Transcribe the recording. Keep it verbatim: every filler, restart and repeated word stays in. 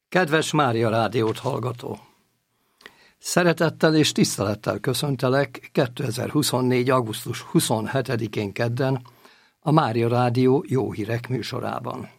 Kedves Mária Rádiót hallgató! Szeretettel és tisztelettel köszöntelek kétezer-huszonnégy. augusztus huszonhetedikén kedden a Mária Rádió Jó Hírek műsorában.